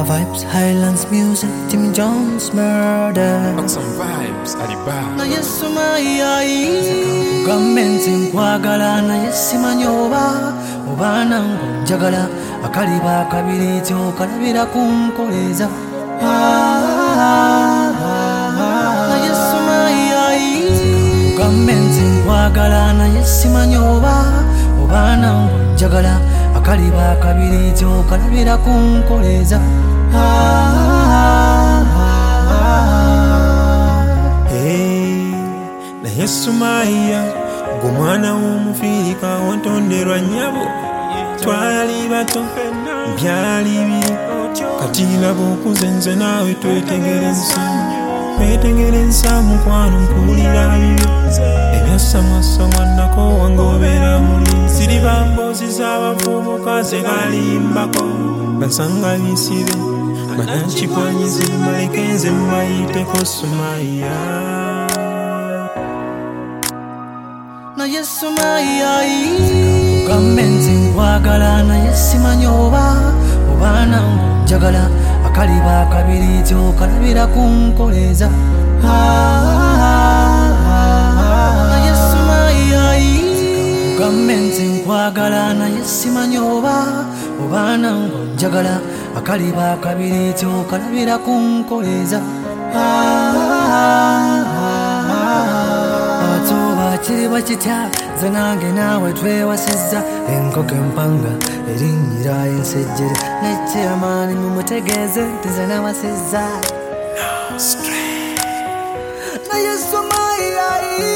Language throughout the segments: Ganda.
Vibes, Highlands music, Tim Jones murder. Back some vibes, Alibaba. Na yesu mayai Gamenzi nkwagala na yesi manyoba Obana njagala akaliba kabiri tyo kalabira kunkoleza Na yesu mayai Gamenzi nkwagala na yesi manyoba Obana njagala akaliba kabiri tyo kalabira kunkoleza Na Yesu maya gumwana w'omufirika wantonderwa nyabo twali bato byali biri kati laba okuze nze naawe twetegereza mukwano nkuwulira bibyo ebyasamwasamwa nako wangobeera muli siriba mboozi z'abavubuka ze balimbako bansanga bisibe banakipwanyize mbaleke nze mbayiteko Sumaya. Na yesu mayai Gamenzi nkwagala na yesi manyoba Obana njagala akaliba kabiri tyo kalabira kunkoleza Na yesu mayai Gamenzi nkwagala na yesi manyoba Obana njagala akaliba kabiri tyo kalabira kunkoleza Chiriba chitya zanange nawe twewasiza enkoko empanga erinnyira ensejjere nekyamani mumutegeeze tizanawasiza na yesu mayai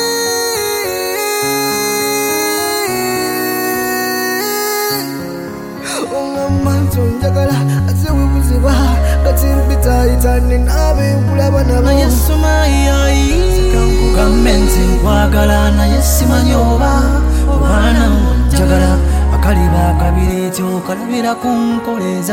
ongamanso njagala aziwibuziba kati mpita itani nabe nkulaba nabo na yesu mayai Gamenzi nkwagala na yesi manyoba Obana njagala akaliba kabiri tyo kalabira kunkoleza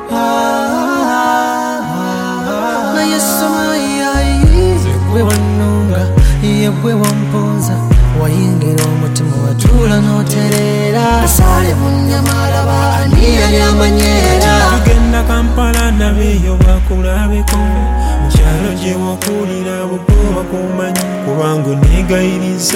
Na yesu mayai gwe wannunga ye gwe wamponza wayingira omutima watula n'otereera asale bunyamalaba ani yali amanyera tugenda Kampala nabeeyo bakulabeko mukyalo gye wakulira bwoba kumanyi kubanga onegayiriza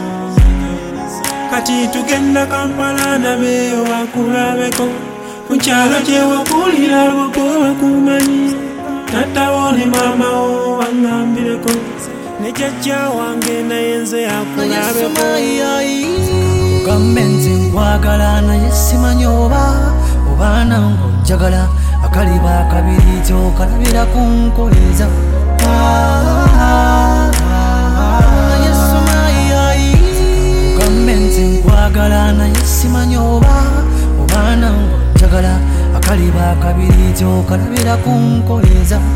kati tugenda Kampala nabeeyo bakulabeko mukyalo gye wakulira bwoba kumanyi tattawo ne maama wo bangambireko ne jjajja wange naye nze yakulabeko Gamenzi nkwagala na yesi manyoba Obana njagala akaliba kabiri tyo kalabira kunkoleza Na yesu mayai Gamenzi nkwagala na yesi manyoba Obana njagala akaliba kabiri tyo kalabira kunkoleza